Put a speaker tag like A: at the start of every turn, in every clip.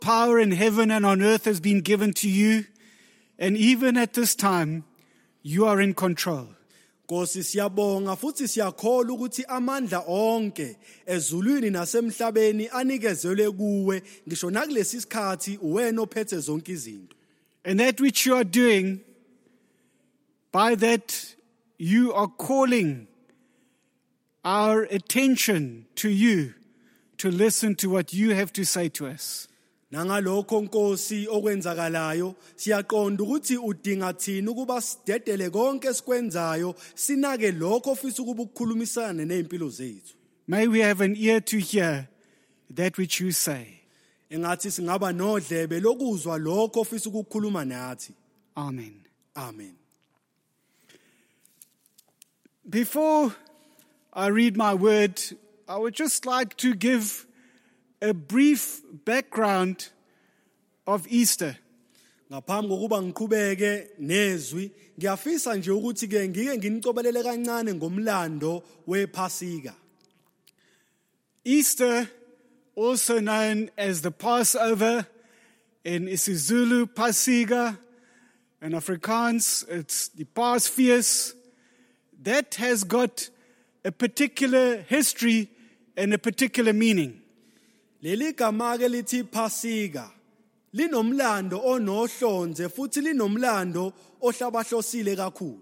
A: power in heaven and on earth has been given to you. And even at this time, you are in control.
B: Nkosi siyabonga futhi siyakholwa ukuthi amandla onke ezulwini nasemhlabeni anikezelwe kuwe ngisho nakulesi sikhathi uwena ophethe zonke izinto.
A: And that which you are doing, by that you are calling our attention to you to listen to what you have to say to us.
B: Nangalokho Nkosi okwenzakalayo siyaqonda ukuthi udinga thina ukuba sidedele konke esikwenzayo sinake lokho ofisa ukuba ukukhulumisana nezimpilo zethu.
A: May we have an ear to hear that which you say.
B: Engathi singaba nodlebe lokuzwa lokho ofisa ukukhuluma nathi.
A: Amen.
B: Amen.
A: Before I read my word, I would just like to give a brief background of Easter.
B: Ngaphambi kokuba ngiqhubeke nezwi, ngiyafisa nje ukuthi ke ngike nginicobelele kancane ngomlando wePhasika.
A: Easter, also known as the Passover, in isiZulu Phasika, in Afrikaans it's the Paasfees, that has got a particular history and a particular meaning.
B: Leli gama ke lithi Phasika linomlando onohlonze futhi linomlando ohlabahlosile kakhulu.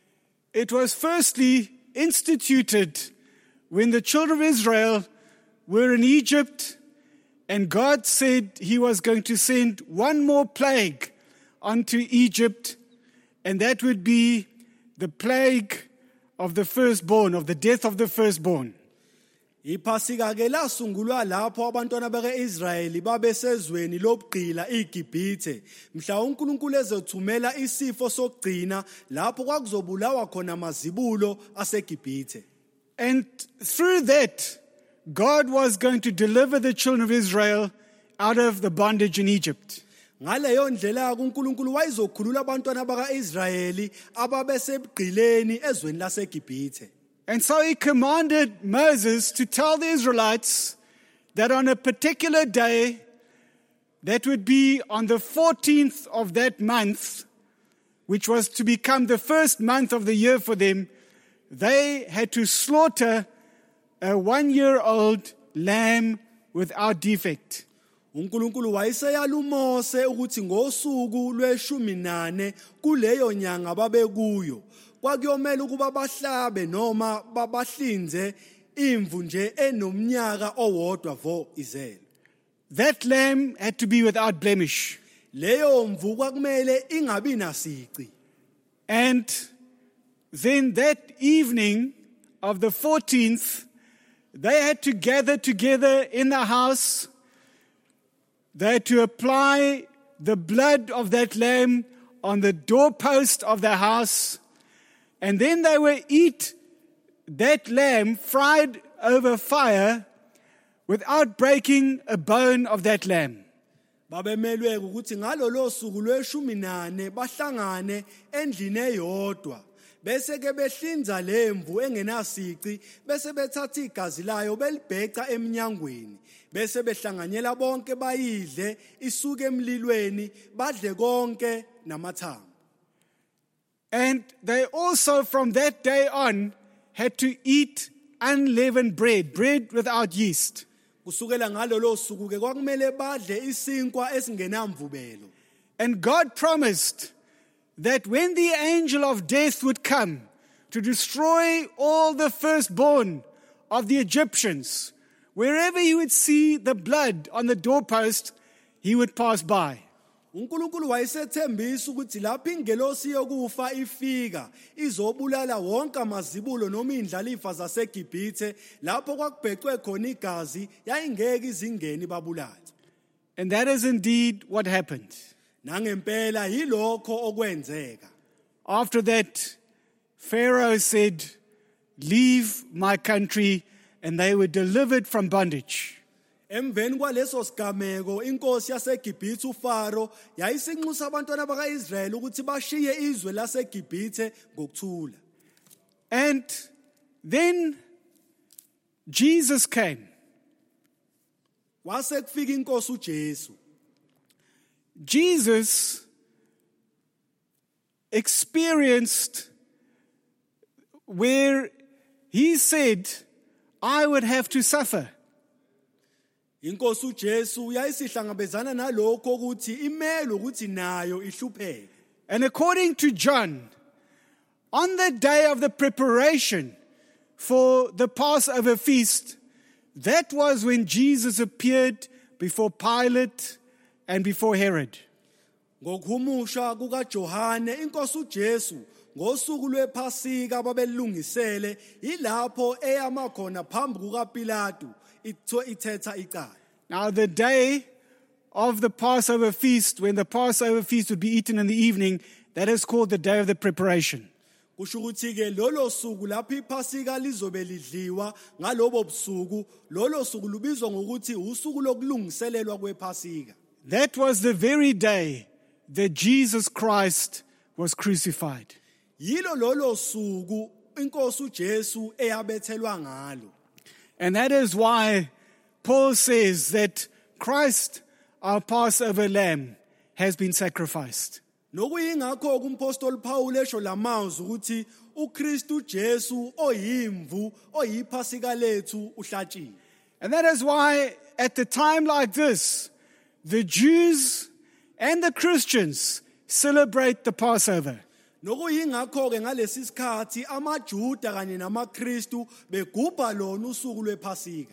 A: It was firstly instituted when the children of Israel were in Egypt, and God said he was going to send one more plague onto Egypt, and that would be the plague of the firstborn, of the death of the firstborn.
B: iPhasika ke lasungulwa lapho abantwana bakaIsrayeli babesezweni lobugqila iGibhithe mhla uNkulunkulu ezothumela isifo sokugcina lapho kwakuzobulawa khona amazibulo aseGibhithe.
A: And through that, God was going to deliver the children of Israel out of the bondage in Egypt.
B: Ngaleyo ndlela uNkulunkulu wayezokhulula abantwana bakaIsrayeli ababesebugqileni ezweni laseGibhithe.
A: And so he commanded Moses to tell the Israelites that on a particular day, that would be on the 14th of that month, which was to become the first month of the year for them, they had to slaughter a 1-year-old lamb without defect.
B: uNkulunkulu wayeseyala uMose ukuthi ngosuku lwe-14 kuleyo nyanga babekuyo kwakuyomela ukuba bahlabe noma babahlinze imvu nje enomnyaka owodwa vo izele.
A: That lamb had to be without blemish.
B: Leyo mvu kwakumele ingabi nasici.
A: And then that evening of the 14th, they had to gather together in the house. They had to apply the blood of that lamb on the doorpost of the house. And then they would eat that lamb fried over fire without breaking a bone of that lamb.
B: Babemelwe ukuthi ngalolo suku lwe-14 bahlangane endlini eyodwa bese ke behlinza lemvu engenasici bese bethatha igazi layo belibheca eminyangweni bese behlanganyela bonke bayidle isuke emlilweni badle konke namathambo.
A: And they also from that day on had to eat unleavened bread, bread without yeast.
B: Kusukela ngalolo suku ke kwakumele badle isinkwa esingenamvubelo.
A: And God promised that when the angel of death would come to destroy all the firstborn of the Egyptians, wherever he would see the blood on the doorpost, he would pass by.
B: uNkulunkulu wayesethembisa ukuthi lapho ingelosi yokufa ifika izobulala wonke amazibulo noma indlalifa zaseGibhithe lapho kwakubhecwe khona igazi yayingeke izingeni babulala.
A: And that is indeed what happened.
B: Nangempela yilokho okwenzeka.
A: After that, Pharaoh said, "Leave my country," and they were delivered from bondage.
B: Emveni kwaleso sigameko inkosi yaseGibhithe uFaro yayisinxusa abantwana bakaIsrayeli ukuthi bashiye izwe laseGibhithe ngokuthula.
A: And then Jesus came.
B: Wase kufika inkosi uJesu.
A: Jesus experienced where he said, I would have to suffer.
B: Inkosi uJesu uyayisihlangabezana nalokho ukuthi imelo ukuthi nayo ihlupheke.
A: And according to John, on the day of the preparation for the Passover feast, that was when Jesus appeared before Pilate and before Herod.
B: Ngokuhumusha kukaJohane inkosi uJesu ngosuku lwePhasika babelungisele ilapho eyama khona phambi kukaPilato ithetha icala.
A: Now the day of the Passover feast, when the Passover feast would be eaten in the evening, that is called the day of the preparation.
B: Kusho ukuthi ke lolo suku lapho iPhasika lizobe lidliwa ngalobo busuku, lolo suku lubizwa ngokuthi usuku lokulungiselelwa kwePhasika.
A: That was the very day that Jesus Christ was crucified.
B: Yilo lolo suku inkosi uJesu eyabethelwa ngalo.
A: And that is why Paul says that Christ, our Passover lamb, has been sacrificed.
B: Nokuyingakho umpostoli Paul esho lamazwi ukuthi uKristu Jesu oyimvu oyiphasika lethu uhlatshiwe.
A: And that is why at the time like this, the Jews and the Christians celebrate the Passover.
B: Nokuyingakho ke ngalesi sikhathi amaJuda kanye namaKristu begubha lona usuku lwePhasika.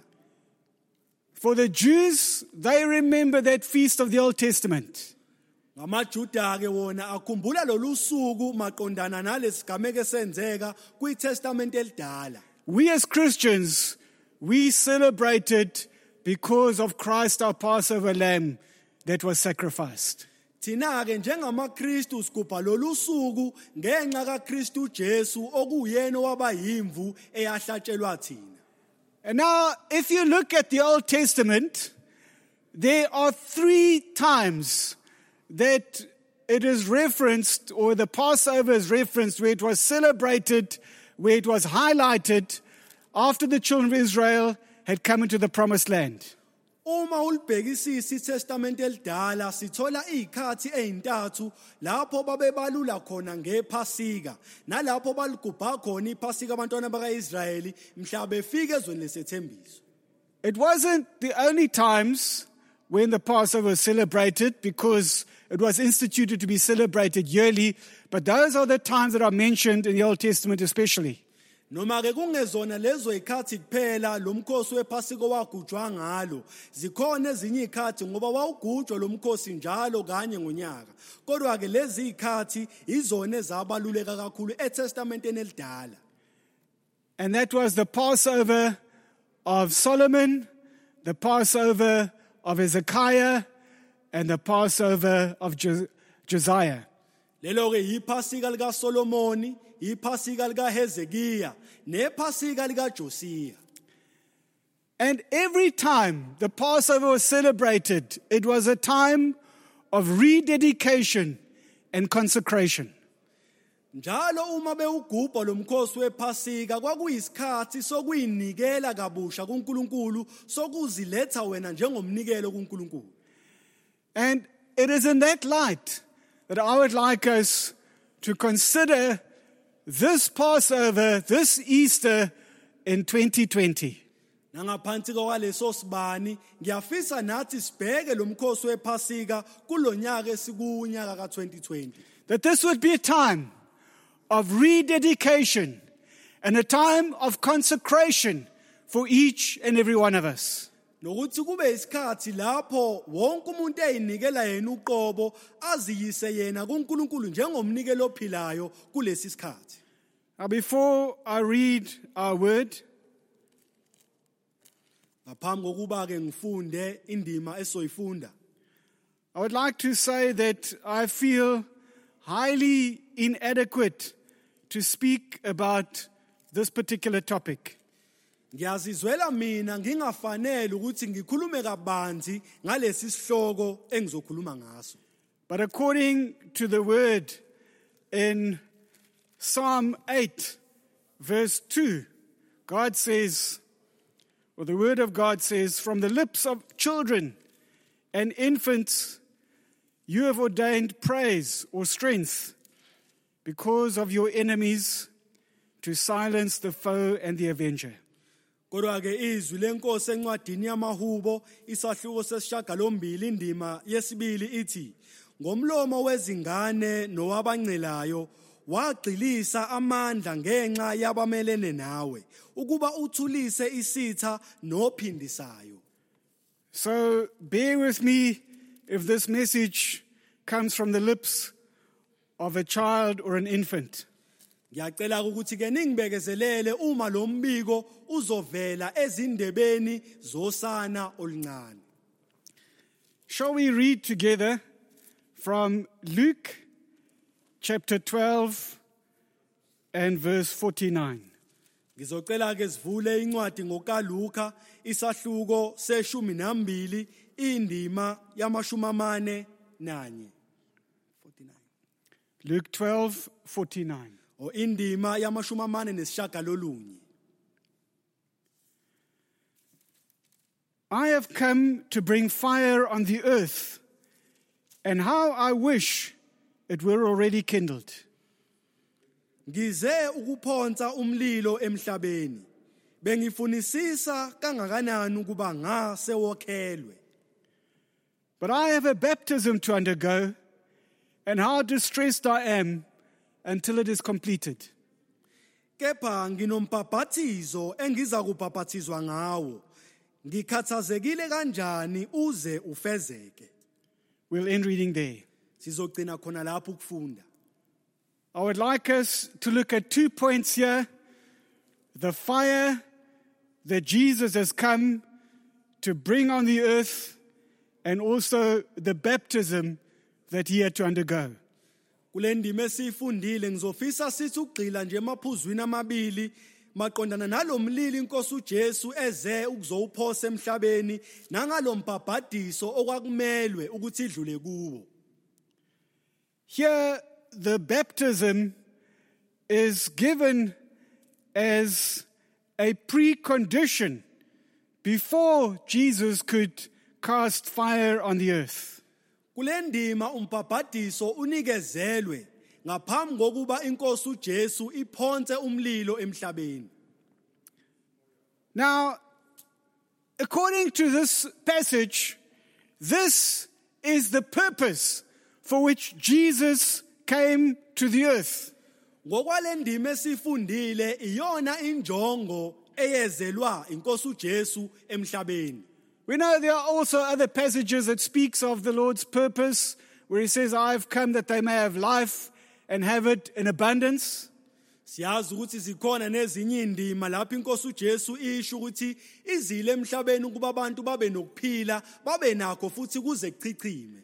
A: For the Jews, they remember that feast of the Old Testament.
B: NgamaJuda ke wona akhumbula lolu suku maqondana nalesigameko esenzeka kwiTestament elidala.
A: We as Christians, we celebrate it because of Christ our Passover lamb that was sacrificed.
B: Thina ke njengamaKristu sigubha lolu suku ngenxa kaKristu Jesu okuyena waba yimvu eyahlatshelwa thina.
A: And now, if you look at the Old Testament, there are 3 times that it is referenced, or the Passover is referenced, where it was celebrated, where it was highlighted after the children of Israel had come into the promised land.
B: Uma ulibhekisisa iTestament elidala sithola izikhathi ezintathu lapho babebalula khona ngePhasika nalapho baligubha khona iPhasika abantwana bakaIsrayeli mhla befika ezweni lesethembiso.
A: It wasn't the only times when the Passover was celebrated, because it was instituted to be celebrated yearly, but those are the times that are mentioned in the Old Testament especially.
B: Noma ke kungezona lezo izikhathi kuphela lomkhosi wePhasika wagujwa ngalo, zikhona ezinye izikhathi ngoba wawugujwa lomkhosi njalo kanye ngonyaka. Kodwa ke lezi izikhathi izona ezabaluleka kakhulu eTestamenteni elidala.
A: And that was the Passover of Solomon, the Passover of Hezekiah, and the Passover of Josiah.
B: Lelo ke iPhasika lika Solomoni, iPhasika lika Hezekiah, nePhasika lika Josiah.
A: And every time the Passover was celebrated, it was a time of rededication and consecration.
B: Njalo uma bewugubha lomkhosi wePhasika kwakuyisikhathi sokuyinikela kabusha kuNkulunkulu, sokuziletha wena njengomnikelo kuNkulunkulu.
A: And it is in that light that I would like us to consider this Passover, this Easter in 2020.
B: Nangaphansi kwaleso sibani ngiyafisa nathi sibheke lomkhosi wePhasika kulonyaka esikunyaka ka2020.
A: That this would be a time of rededication and a time of consecration for each and every one of us.
B: Nokuthi kube isikhathi lapho wonke umuntu eyinikela yena uqobo aziyise yena kuNkulunkulu njengomnikelo ophilayo kulesi sikhathi.
A: Now before I read our word,
B: ngaphambi kokuba ke ngifunde indima esoyifunda,
A: I would like to say that I feel highly inadequate to speak about this particular topic.
B: ngiyazizwela mina ngingafanele ukuthi ngikhulume kabanzi ngalesi sihloko engizokhuluma ngaso.
A: But according to the word in Psalm 8 verse 2, God says, or the word of God says, from the lips of children and infants you have ordained praise or strength because of your enemies to silence the foe and the avenger.
B: Kodwa ke izwi lenkosi encwadini yamahubo isahluko sesishagalombili indima yesibili ithi ngomlomo wezingane nowabancelayo wagxilisa amandla ngenxa yabamelene nawe ukuba uthulise isitha nophindisayo.
A: So bear with me if this message comes from the lips of a child or an infant.
B: Ngiyacela ukuthi ke ningibekezelele uma lo mbiko uzovela ezindebeni zosana oluncane.
A: Shall we read together from Luke chapter 12 and verse 49?
B: Ngizocela ke sivule incwadi ngokaLuka isahluko se12 indima yama-41. 49.
A: Luke 12:49.
B: O indima yama-46.
A: I have come to bring fire on the earth, and how I wish it were already kindled.
B: Ngize ukuphonsa umlilo emhlabeni. Bengifunisisa kangakanani ukuba ngasewokhelwe.
A: But I have a baptism to undergo, and how distressed I am until it is completed.
B: Kepha nginombhaphathizo engiza kubhaphathizwa ngawo. Ngikhathazekile kanjani uze ufezeke.
A: We'll end reading there.
B: Sizogcina khona lapho ukufunda.
A: I would like us to look at 2 points here. The fire that Jesus has come to bring on the earth, and also the baptism that he had to undergo.
B: Kule ndima esifundile ngizofisa sithi ugxila nje emaphuzwini amabili maqondana nalomlilo inkosi uJesu eze ukuzowuphosa emhlabeni nangalombhabhadiso okwakumelwe ukuthi idlule kuwo.
A: Here the baptism is given as a precondition before Jesus could cast fire on the earth.
B: Kule ndima umbhabhadiso unikezelwe ngaphambi kokuba inkosi uJesu iphonse umlilo emhlabeni.
A: Now, according to this passage, this is the purpose for which Jesus came to the earth.
B: Ngokwale ndima esifundile iyona injongo eyezelwa inkosi uJesu emhlabeni.
A: We know there are also other passages that speaks of the Lord's purpose, where he says, I've come that they may have life and have it in abundance.
B: Siyazi ukuthi zikhona nezinye indima lapho inkosi uJesu isho ukuthi izile emhlabeni ukuba abantu babe nokuphila babe nakho futhi kuze kuchichime.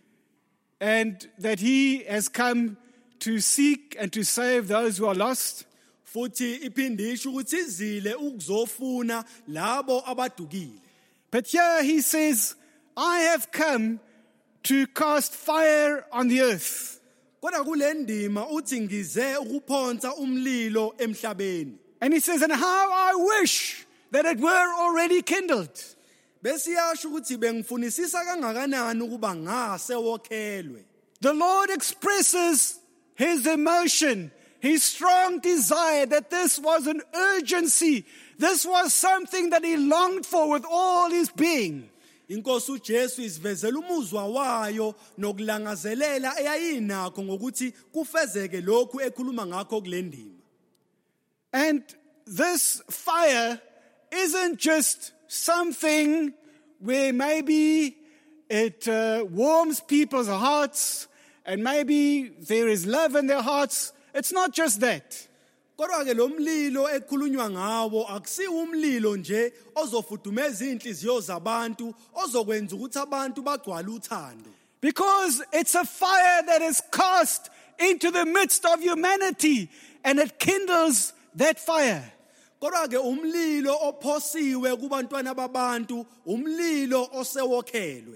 A: And that he has come to seek and to save those who are lost.
B: Futhi iphinde isho ukuthi izile ukuzofuna labo abadukile.
A: But here he says, I have come to cast fire on the earth.
B: Kodwa kule ndima uthi ngize ukuphonsa umlilo emhlabeni.
A: And he says, and how I wish that it were already kindled.
B: Besiyasho ukuthi bengifunisisa kangakanani ukuba ngasewokhelwe.
A: The Lord expresses his emotion, his strong desire that this was an urgency. This was something that he longed for with all his being.
B: Inkosi uJesu isivezela umuzwa wayo nokulangazelela eyayinakho ngokuthi kufezeke lokhu ekhuluma ngakho kule ndima.
A: And this fire isn't just something where maybe it warms people's hearts and maybe there is love in their hearts. It's not just that.
B: Kodwa ke lo mlilo ekhulunywa ngawo akusiwo umlilo nje ozofudumeza inhliziyo zabantu ozokwenza ukuthi abantu bagcwale uthando.
A: Because it's a fire that is cast into the midst of humanity and it kindles that fire.
B: Kodwa ke umlilo ophosiwe kubantwana babantu umlilo osewokhelwe.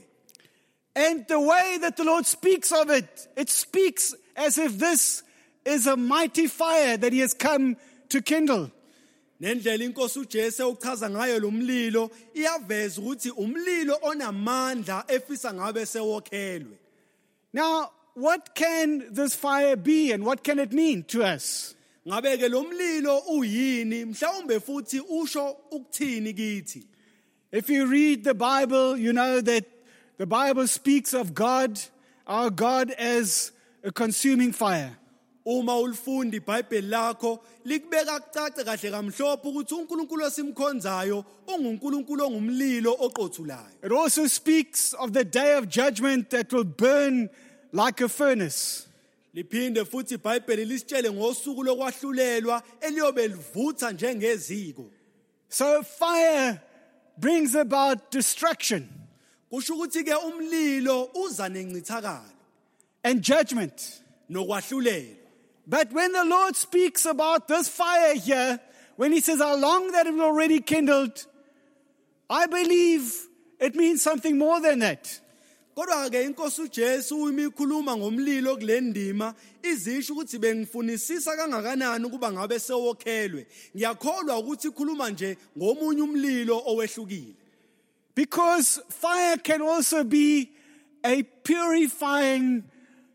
A: And the way that the Lord speaks of it, it speaks as if this is a mighty fire that he has come to kindle.
B: Nendlela inkosi uJesu uchaza ngayo lo mlilo iyaveza ukuthi umlilo onamandla efisa ngabe sewokhelwe.
A: Now, what can this fire be and what can it mean to us?
B: Ngabe ke lo mlilo uyini mhlawumbe futhi usho ukuthini kithi?
A: If you read the Bible, you know that the Bible speaks of God, our God, as a consuming fire.
B: Uma ulifunda iBhayibheli lakho likubeka kucace kahle kamhlophe ukuthi uNkulunkulu esimkhonzayo unguNkulunkulu ongumlilo oqothulayo.
A: It also speaks of the day of judgment that will burn like a furnace.
B: Liphinde futhi iBhayibheli lisitshele ngosuku lokwahlulelwa eliyobe livutha njengeziko.
A: So fire brings about destruction
B: Kusho ukuthi ke umlilo uza nencithakalo
A: and judgment.
B: nokwahlulela.
A: But when the Lord speaks about this fire here, when he says how long that it was already kindled, I believe it means something more than that.
B: Kodwa ke inkosi uJesu imikhuluma ngomlilo kulendima izisho ukuthi bengifunisisa kangakanani ukuba ngabe sewokhelwe. Ngiyakholwa ukuthi ikhuluma nje ngomunye umlilo owehlukile.
A: Because fire can also be a purifying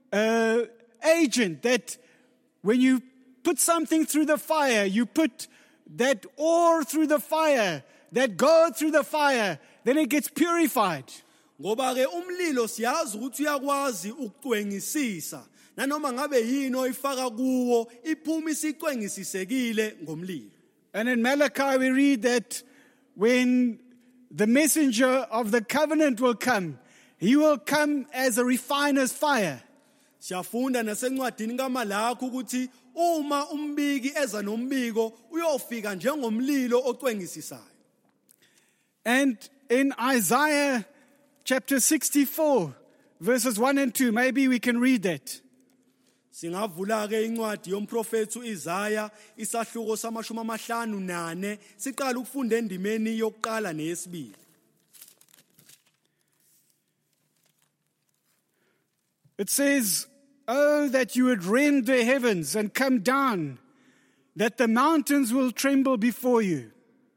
A: agent, that when you put something through the fire, you put that ore through the fire, that gold through the fire, then it gets purified.
B: Ngoba ke umlilo siyazi ukuthi uyakwazi ukucwengisisa. Nanoma ngabe yini oyifaka kuwo iphuma isicwengisisekile ngomlilo.
A: And in Malachi we read that when the messenger of the covenant will come, he will come as a refiner's fire.
B: Siyafunda nasencwadini kaMalaki ukuthi uma umbiki eza nombiko uyofika njengomlilo ocwengisisayo.
A: And in Isaiah chapter 64, verses 1 and 2, maybe we can read that.
B: Singavula ke incwadi yomprofethi uIsaya isahluko sama-54 siqala ukufunda endimeni yokuqala neyesibili.
A: It says, "Oh, that you would rend the heavens and come down, that the mountains will tremble before you."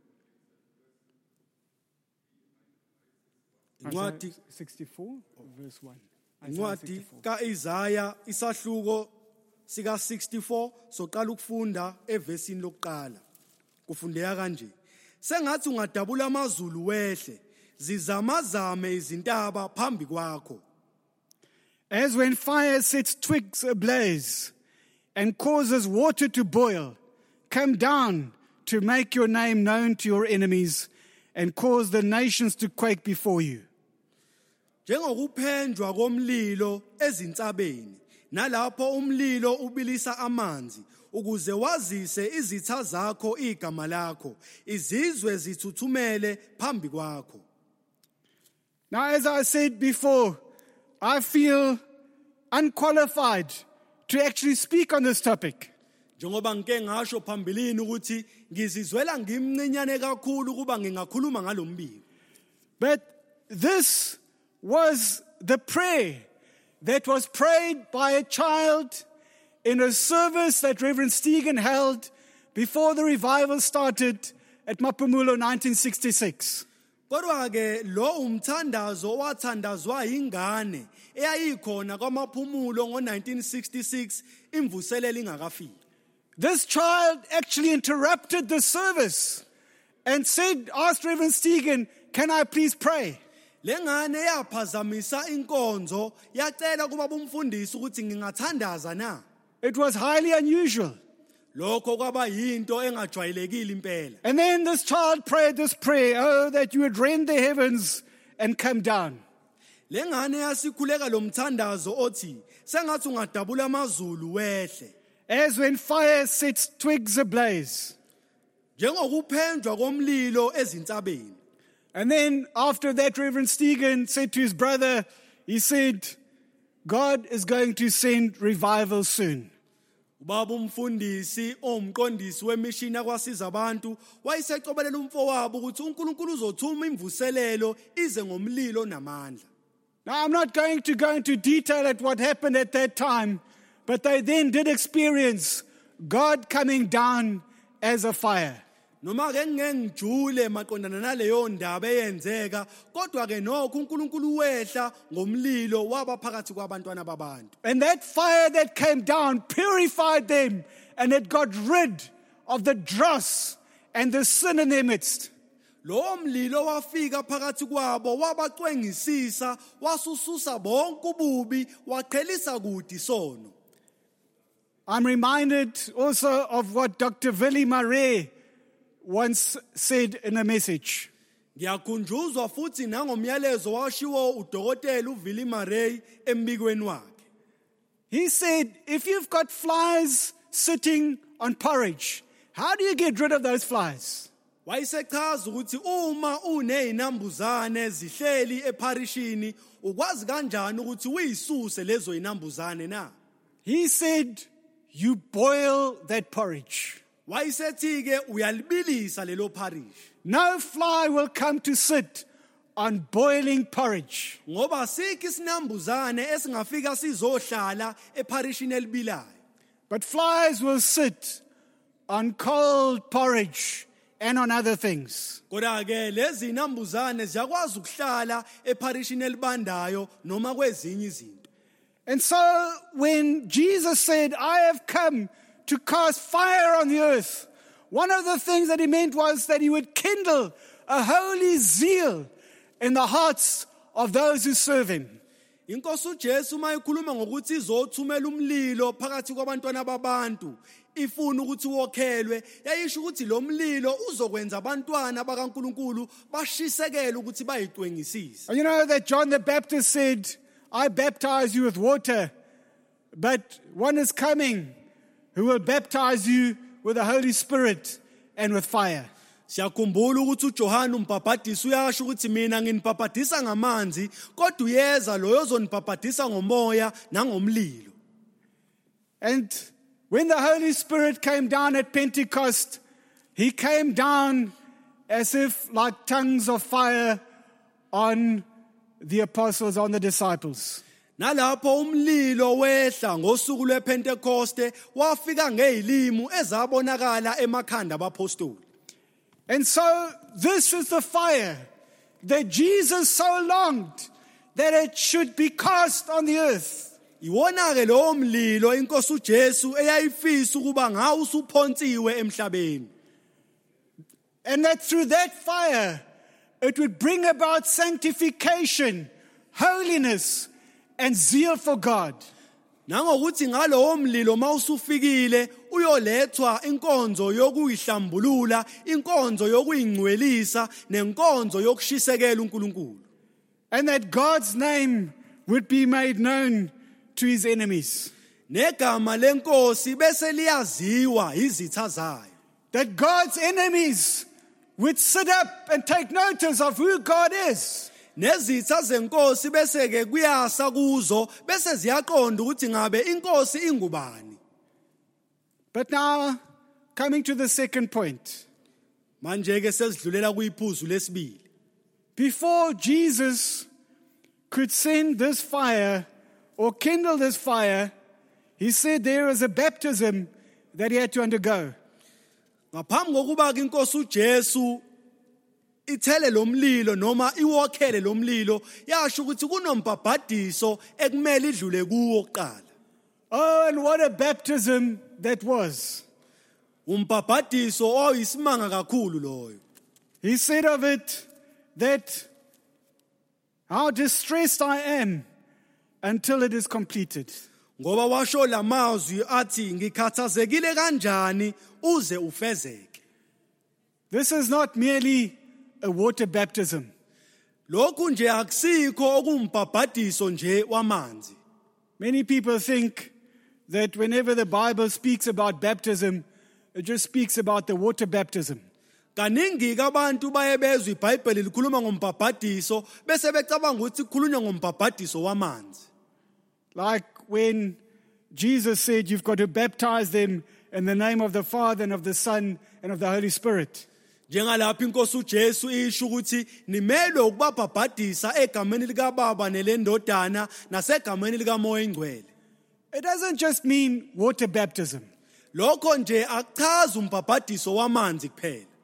B: Incwadi
A: 64, verse 1.
B: incwadi kaIsaya isahluko sika 64 soqala ukufunda evesini lokuqala. Kufundeka kanje: Sengathi ungadabula amazulu wehle, zizamazame izintaba phambi kwakho.
A: As when fire sets twigs ablaze and causes water to boil, come down to make your name known to your enemies and cause the nations to quake before you.
B: Njengokuphendjwa komlilo ezinsabeni, nalapho umlilo ubilisa amanzi, ukuze wazise izitha zakho igama lakho, izizwe zithuthumele phambi kwakho.
A: Now, as I said before, I feel unqualified to actually speak on this topic.
B: Njengoba ngike ngasho phambilini ukuthi ngizizwela ngimncinyane kakhulu kuba ngingakhuluma ngalombiko.
A: But this was the prayer that was prayed by a child in a service that Reverend Stegen held before the revival started at Mapumulo 1966.
B: Kodwa ke lo umthandazo wathandazwa ingane eyayikhona kwaMaphumulo ngo1966 imvuselelo ingakafiki.
A: This child actually interrupted the service and asked Reverend Stegen, "Can I please pray?"
B: Lengane yaphazamisa inkonzo yacela kuba umfundisi ukuthi ngingathandaza na.
A: It was highly unusual.
B: Lokho kwaba yinto engajwayelekile impela.
A: And then this child prayed this prayer, "Oh, that you would rend the heavens and come down."
B: Lengane yasikhuleka lo mthandazo othi sengathi ungadabula amazulu wehle.
A: As when fire sets twigs ablaze.
B: Njengokuphendjwa komlilo ezinsabeni.
A: And then after that, Reverend Stegen said to his brother, he said, "God is going to send revival soon."
B: Ubaba umfundisi omqondisi wemishini yakwasiza abantu wayesecobelela umfowabo ukuthi uNkulunkulu uzothuma imvuselelo ize ngomlilo namandla.
A: Now, I'm not going to go into detail at what happened at that time, but they then did experience God coming down as a fire.
B: noma ke ngengijule maqondana naleyo ndaba eyenzeka kodwa ke nokho uNkulunkulu wehla ngomlilo waba phakathi kwabantwana babantu.
A: And that fire that came down purified them, and it got rid of the dross and the sin in their midst.
B: Lo mlilo wafika phakathi kwabo wabacwengisisa wasususa bonke ububi waqhelisa kude isono.
A: I'm reminded also of what Dr. Willie Marais once said in a message.
B: Ngiyakhunjuzwa futhi nangomyalezo washiwo udokotela uVillie Marais embikweni wakhe.
A: He said, if you've got flies sitting on porridge, how do you get rid of those flies?
B: Wayesechaza ukuthi uma unezinambuzane zihleli eparishini ukwazi kanjani ukuthi uyisuse lezo zinambuzane na?
A: He said, you boil that porridge.
B: Wayesethi ke uyalibilisa lelo parish.
A: No fly will come to sit on boiling porridge.
B: Ngoba sikho isinambuzane esingafika sizohlala eparishini elibilayo.
A: But flies will sit on cold porridge and on other things.
B: Kodwa ke lezi zinambuzane ziyakwazi ukuhlala eparishini elibandayo noma kwezinye izinto.
A: And so when Jesus said, I have come to cast fire on the earth, one of the things that he meant was that he would kindle a holy zeal in the hearts of those who serve him.
B: Inkosi uJesu mayikhuluma ngokuthi izothumela umlilo phakathi kwabantwana babantu ifuna ukuthi wokhelwe yayisho ukuthi lo mlilo uzokwenza abantwana bakaNkuluNkulu bashisekele ukuthi bayicwengisise.
A: And you know that John the Baptist said, I baptize you with water, but one is coming who will baptize you with the Holy Spirit and with fire.
B: Siyakhumbula ukuthi uJohane umbhaphatisi uyasho ukuthi mina nginibhaphathisa ngamanzi kodwa uyeza loyo ozonibhaphathisa ngomoya nangomlilo.
A: And when the Holy Spirit came down at Pentecost, he came down as if like tongues of fire on the apostles, on the disciples.
B: Nalapho umlilo wehla ngosuku lwePentecoste wafika ngezilimu ezabonakala emakhanda abapostoli.
A: And so this is the fire that Jesus so longed that it should be cast on the earth.
B: Iwona ke lo mlilo inkosi uJesu eyayifisa ukuba ngawo usuphonsiwe emhlabeni.
A: And that through that fire it would bring about sanctification, holiness, and zeal for God.
B: Nangokuthi ngalowo mlilo mawusufikile uyolethwa inkonzo yokuyihlambulula, inkonzo yokuyingcwelisa, nenkonzo yokushisekela uNkulunkulu.
A: And that God's name would be made known to his enemies.
B: Negama lenkosi bese liyaziwa izitha zayo.
A: That God's enemies would sit up and take notice of who God is.
B: Nezitha zenkosi bese ke kuyasa kuzo bese ziyaqonda ukuthi ngabe inkosi ingubani.
A: But now coming to the second point.
B: Manje ke sesidlulela kuyiphuzu lesibili.
A: Before Jesus could send this fire or kindle this fire, he said there was a baptism that he had to undergo.
B: Ngaphambi kokuba ke inkosi uJesu ithele lo mlilo noma iwokhele lo mlilo yasho ukuthi kunombhabhadiso ekumele idlule kuwo oqala.
A: Oh, and what a baptism that was.
B: Umbhabhadiso oyisimanga kakhulu loyo.
A: He said of it that how distressed I am until it is completed.
B: Ngoba washo lamazwi athi ngikhathazekile kanjani uze ufezeke.
A: This is not merely a water baptism.
B: Lokhu nje akusikho okumbhabhadiso nje wamanzi.
A: Many people think that whenever the Bible speaks about baptism, it just speaks about the water baptism.
B: Kaningi abantu bayebezwa iBhayibheli likhuluma ngombhabhadiso bese becabanga ukuthi kukhulunywa ngombhabhadiso wamanzi.
A: Like when Jesus said you've got to baptize them in the name of the Father and of the Son and of the Holy Spirit.
B: Njengalapho inkosi uJesu isho ukuthi nimele ukubabhabhadisa egameni likaBaba nelendodana nasegameni likaMoya Ingcwele.
A: It doesn't just mean water baptism.
B: Lokho nje akuchaza umbhabhadiso wamanzi kuphela.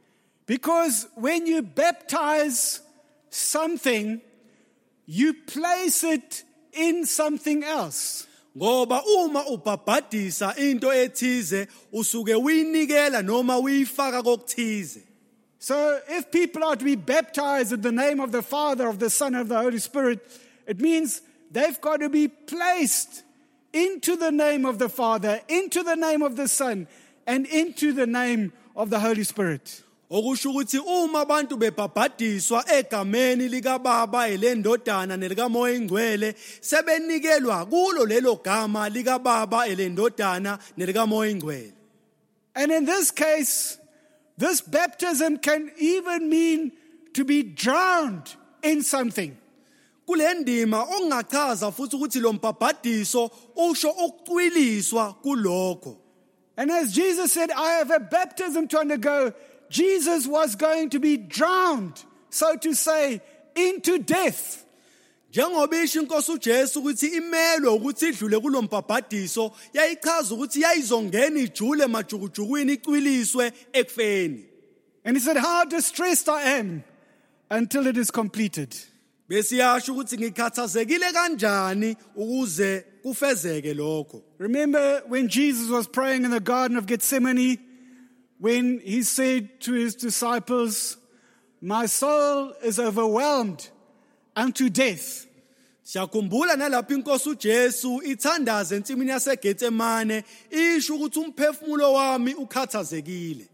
A: Because when you baptize something, you place it in something else.
B: Ngoba uma ubhabhadisa into ethize usuke uyinikela noma uyifaka kokuthize.
A: So if people are to be baptized in the name of the Father, of the Son, and of the Holy Spirit, it means they've got to be placed into the name of the Father, into the name of the Son, and into the name of the Holy Spirit.
B: Okusho ukuthi uma abantu bebhabhadiswa egameni likaBaba elendodana nelikaMoya Ingcwele sebenikelwa kulo lelo gama likaBaba elendodana nelikaMoya Ingcwele.
A: And in this case, this baptism can even mean to be drowned in something.
B: Kulendima ongachaza futhi ukuthi lo mbhabhadiso usho ukucwiliswa kulokho.
A: And as Jesus said, I have a baptism to undergo, Jesus was going to be drowned, so to say, into death.
B: Njengoba isho inkosi uJesu ukuthi imelwe ukuthi idlule kulo mbhabhadiso yayichaza ukuthi yayizongena ijule majukujukwini icwiliswe ekufeni.
A: And he said, how distressed I am until it is completed.
B: Besiyasho ukuthi ngikhathazekile kanjani ukuze kufezeke lokho.
A: Remember when Jesus was praying in the Garden of Gethsemane, when he said to his disciples, my soul is overwhelmed unto death.
B: Siyakhumbula nalapho inkosi uJesu ithandaza ensimini yaseGetsemane isho ukuthi umphefumulo wami ukhathazekile.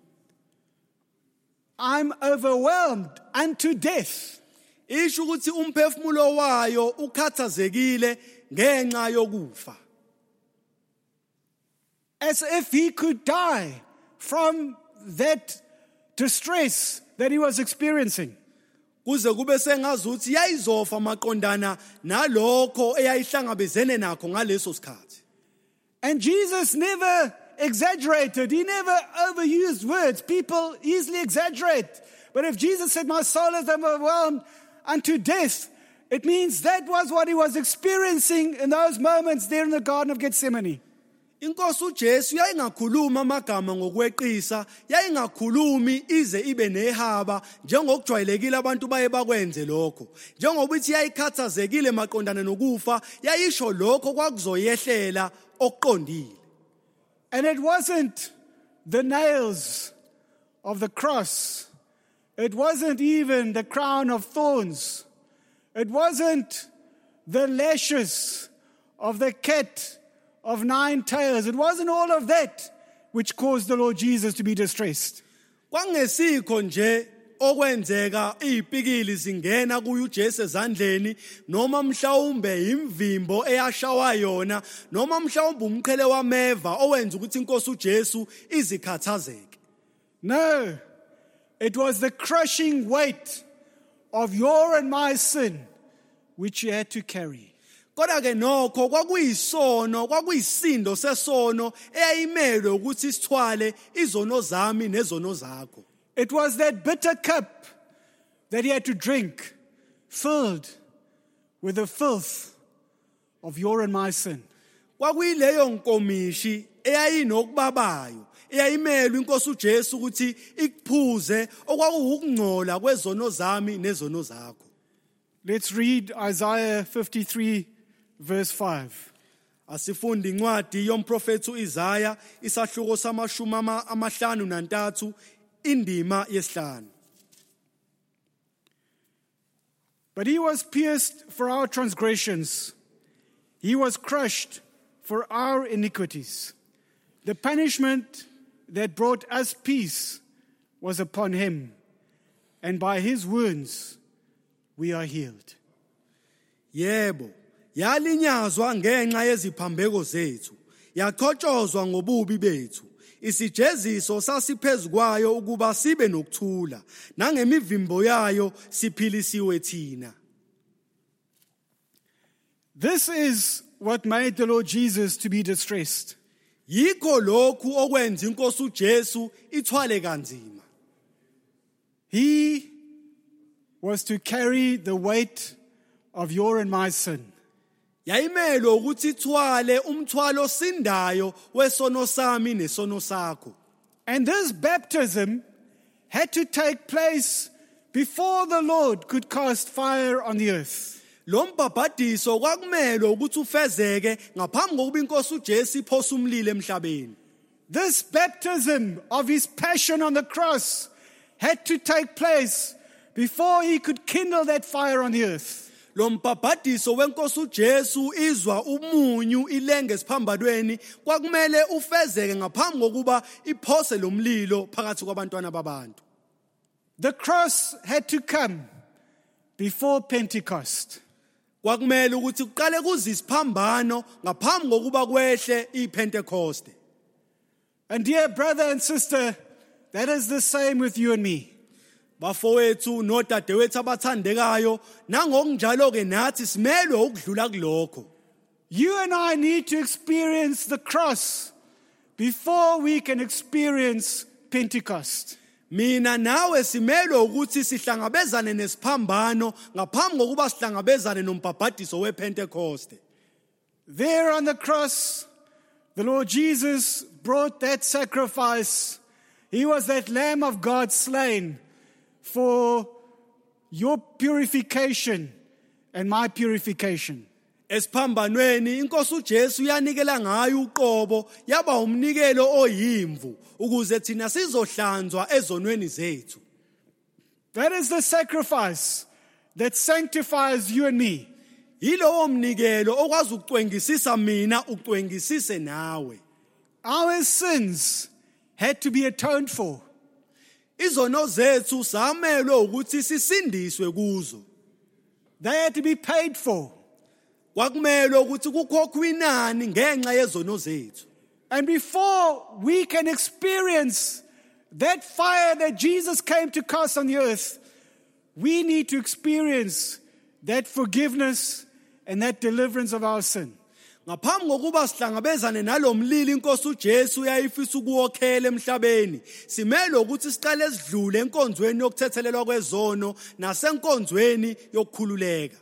A: I'm overwhelmed unto death.
B: Isho ukuthi umphefumulo wayo ukhathazekile ngenxa yokufa.
A: As if he could die from that distress that he was experiencing.
B: Kuze kube sengazuthi yayizofa maqondana nalokho eyayihlangabezene nakho ngaleso sikhathi.
A: And Jesus never exaggerated. He never overused words. People easily exaggerate. But if Jesus said, my soul is overwhelmed unto death, it means that was what he was experiencing in those moments there in the Garden of Gethsemane.
B: Inkosi uJesu yayingakhuluma amagama ngokweqisa, yayingakhulumi ize ibe nehaba njengokujwayelekile abantu baye bakwenze lokho. Njengoba ithi yayikhathazekile maqondana nokufa, yayisho lokho kwakuzoyehlela okuqondile.
A: And it wasn't the nails of the cross. It wasn't even the crown of thorns. It wasn't the lashes of the cat of 9 tails. It wasn't all of that which caused the Lord Jesus to be distressed.
B: Kwangesikho nje okwenzeka izipikili zingena kuye uJesu ezandleni noma mhlawumbe imvimbo eyashawa yona noma mhlawumbe umqhele wameva owenza ukuthi inkosi uJesu izikhathazeke.
A: No, it was the crushing weight of your and my sin which he had to carry.
B: Kodwa ke nokho kwakuyisono, kwakuyisindo sesono eyayimelwe ukuthi sithwale izono zami nezono zakho.
A: It was that bitter cup that he had to drink, filled with the filth of your and my sin.
B: Kwakuyileyo nkomishi eyayinokubabayo, eyayimelwe inkosi uJesu ukuthi ikuphuze okwakuwukungcola kwezono zami nezono zakho.
A: Let's read Isaiah 53 verse 5.
B: Asifundi incwadi yomprofethi uIsaya isahluko sama-53 indima yesihlanu.
A: But he was pierced for our transgressions. He was crushed for our iniquities. The punishment that brought us peace was upon him, and by his wounds we are healed.
B: Yebo, yalinyazwa ngenxa yeziphambeko zethu, yaqhotshozwa ngobubi bethu. Isijeziso sasiphezu kwayo ukuba sibe nokuthula, nangemivimbo yayo siphilisiwe thina.
A: This is what made the Lord Jesus to be distressed.
B: Yikho lokhu okwenza inkosi uJesu ithwale kanzima.
A: He was to carry the weight of your and my sin.
B: Yayimele ukuthi ithwale umthwalo sindayo wesono sami nesono sakho.
A: And this baptism had to take place before the Lord could cast fire on the earth.
B: Lo mbhabhadiso kwakumele ukuthi ufezeke ngaphambi kokuba inkosi uJesu iphose umlilo emhlabeni.
A: This baptism of his passion on the cross had to take place before he could kindle that fire on the earth.
B: Lo mbhabhadiso wenkosi uJesu izwa umunyu ilenge esiphambanweni kwakumele ufezeke ngaphambi kokuba iphose lo mlilo phakathi kwabantwana babantu.
A: The cross had to come before Pentecost.
B: Kwakumele ukuthi kuqale kuze isiphambano ngaphambi kokuba kwehle iPentecost.
A: And dear brother and sister, that is the same with you and me.
B: Bafowethu nodadewethu abathandekayo nangokunjalo ke nathi simelwe ukudlula kulokho.
A: You and I need to experience the cross before we can experience Pentecost.
B: Mina nawe simelwe ukuthi sihlangabezane nesiphambano ngaphambi kokuba sihlangabezane nombhabhadiso wePentecost.
A: There on the cross, the Lord Jesus brought that sacrifice. He was that Lamb of God slain for your purification and my purification.
B: Esiphambanweni inkosi uJesu yanikela ngayo uqobo yaba umnikelo oyimvu ukuze thina sizohlanzwa ezonweni zethu.
A: That is the sacrifice that sanctifies you and me.
B: Yilowo mnikelo okwazi ukucwengisisa mina ucwengisise nawe.
A: Our sins had to be atoned for.
B: Izono zethu samelwe ukuthi sisindiswe kuzo.
A: They had to be paid for.
B: Kwakumele ukuthi kukhokhwe inani ngenxa yezono zethu.
A: And before we can experience that fire that Jesus came to cast on the earth, we need to experience that forgiveness and that deliverance of our sin.
B: Ngaphambi kokuba sihlangabezane nalomlilo inkosi uJesu yayifisa ukuwokhela emhlabeni, simele ukuthi siqale sidlule enkonzweni yokuthethelelwa kwezono nasenkonzweni yokukhululeka.